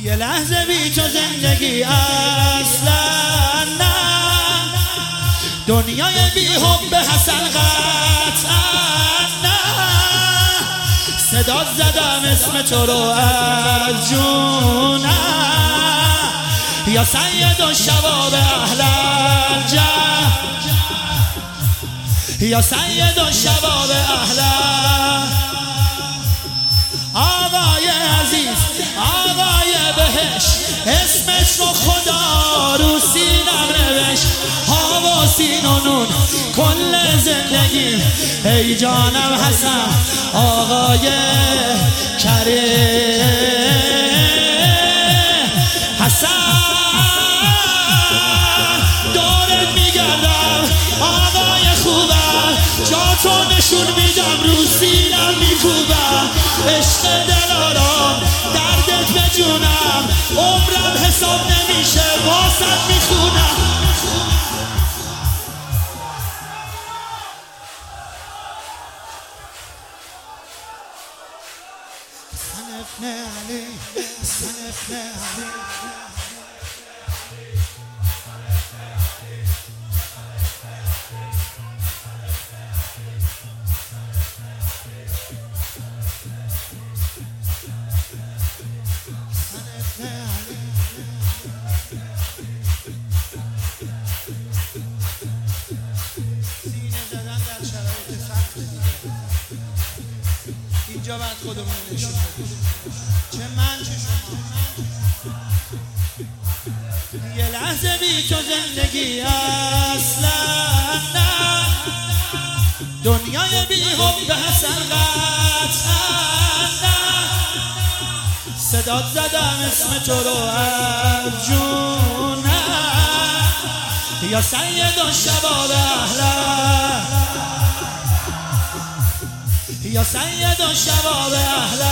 یه لحظه بی تو زندگی اصلا نه، دنیای بی حب حسن قطعا نه. صدات زدم اسم تو رو از جونم، یا سید و شباب اهل الجنه، یا سید و شباب اهل. آقای عزیز، آقای بهش، اسمش رو خدا رو سینم نوشت. ها و سین و نون کل زندگی، ای جانم حسن آقای کریم. حسن دارت میگردم آقای خوبم، جا تو نشون میدم رو سینم میکوبم. عشق دلارام دردت به جونم، عمرم حساب نمیشه واسط میخونم. حسن ابن علی، حسن ابن علی. سینه زدن در شرایط سخت اینجا باید خودمون نشون بدیم، چه من چه شما. یه لحظه بی تو زندگی اصلا نه، دنیای بی حب حسن قطعا نه. صدات زدم اسم تو رو از جونم، یا سید و شباب اهل، یا سید و شباب اهل.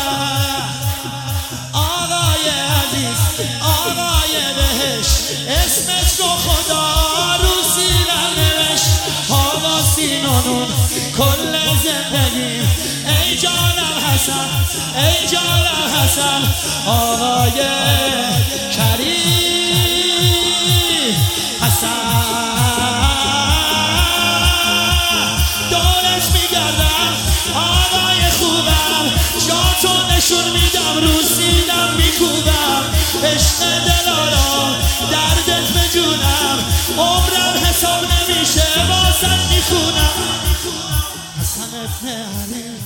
آقای عزیز، آقای بهش، اسمش رو خدا رو سینم نوشت. ها و سین و نون کل زندگی، ای جانم حسن، ای جانم حسن آقای کریم. حسن دورش میگردم آقای خوبم، جا تو نشون میدم رو سینم میکوبم. عشق دلارام دردت به جونم، عمرم حساب نمیشه واسط میخونم. حسن ابن علی.